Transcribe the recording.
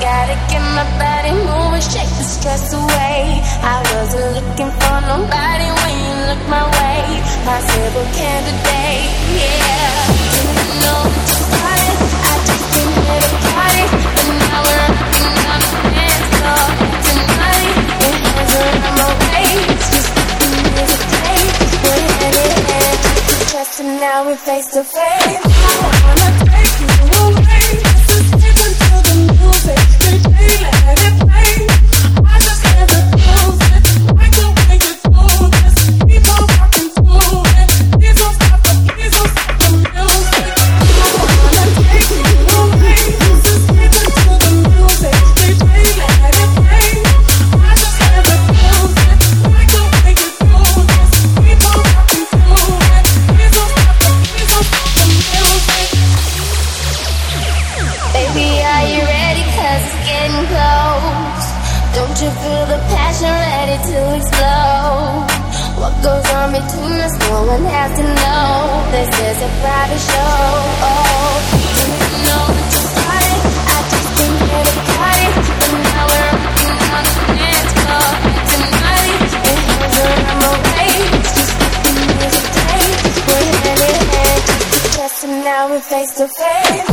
gotta get my body moving, shake the stress away. I wasn't looking for nobody when you look my way. Possible candidate, yeah. Didn't know that you started, I just came here to party. But now we're rocking on the dance floor tonight. Your hands around my waist, just let the music play. We're hand in hand, trust, and now we're face to face. I wanna take you away, just listen to the music. Let it play. I just never close it. Like the way you do this. Keep on rocking to it. Please don't stop the music. I wanna take you away, just listen to the music. Let it play. I just never close it. Like the way you do this. Keep on rocking to it. Please don't stop the music. Baby, are you ready? 'Cause it's getting close. Don't you feel the passion ready to explode? What goes on between us, no one has to know. This is a private show. Oh, didn't know that you started. I just came here to party. But now we're rocking on the dance floor tonight. Your hands around my waist, just let the music play. We're hand in hand, just and now we're face to face.